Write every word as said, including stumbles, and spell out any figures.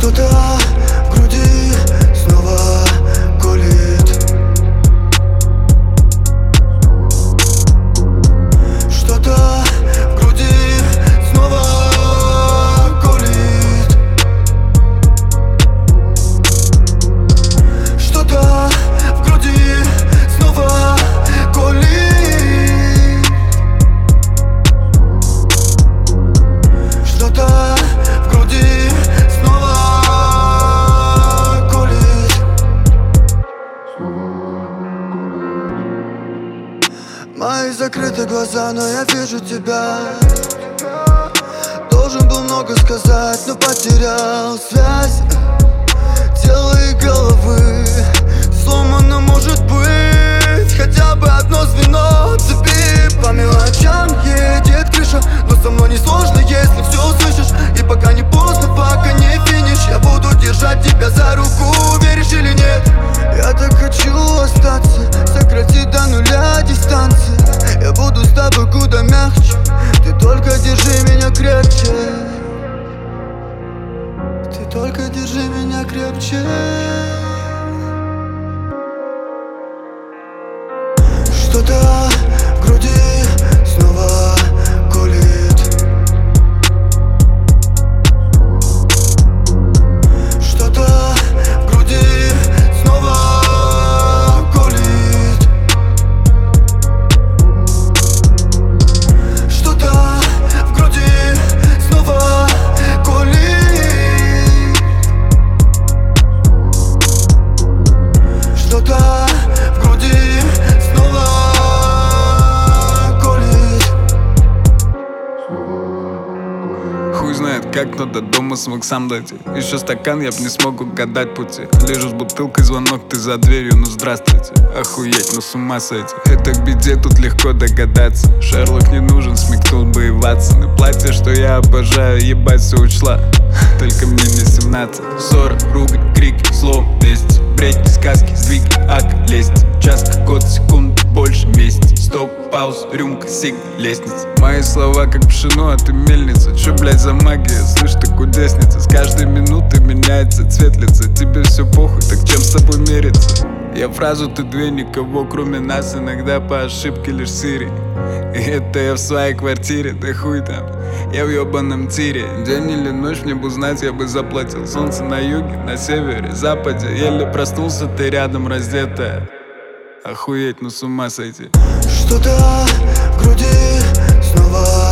Что-то в груди снова колет. Что-то в груди снова колет. Что-то в груди снова колет. Что-то в груди снова колет. Мои закрыты глаза, но я вижу тебя. Должен был много сказать, но потерял связь тела и головы. Сломано может быть хотя бы одно звено цепи. По мелочам едет крыша, но со мной не сложно, если все услышишь. И пока не поздно, пока не финиш, я буду держать тебя за руку, веришь или нет? Я так хочу остаться, сократить до нуля дистанции. Я буду с тобой куда мягче, ты только держи меня крепче. Ты только держи меня крепче. Что-то в груди снова колет. Что-то в груди снова колет. Что-то в груди снова колет. Что-то в груди снова колет. Хуй знает, как кто до дома смог сам дойти. Еще стакан, я б не смог угадать пути. Лежу с бутылкой, звонок, ты за дверью, ну здравствуйте. Охуеть, ну с ума сойти. Это к беде, тут легко догадаться. Шерлок не нужен, смекнул бы и Ватсон. И платье, что я обожаю, ебать, все учла. Только мне не семнадцать. Ссоры, ругань, крики, слов, вести. Бредни, сказки, сдвиги, ак, лезть. Час, год, секунд, больше вместе. Стоп, пауз, рюмка, сиг, лестница. Мои слова как пшено, а ты мельница. Чё, блядь, за магия? Слышь, ты кудесница. С каждой минутой меняется цвет лица. Тебе все похуй, так чем с тобой мериться? Я фразу ты две, никого кроме нас. Иногда по ошибке лишь Сири. И это я в своей квартире, да хуй там. Я в ёбаном тире. День или ночь, мне бы знать, я бы заплатил. Солнце на юге, на севере, западе. Еле проснулся, ты рядом раздетая. Охуеть, ну с ума сойти. Что-то в груди снова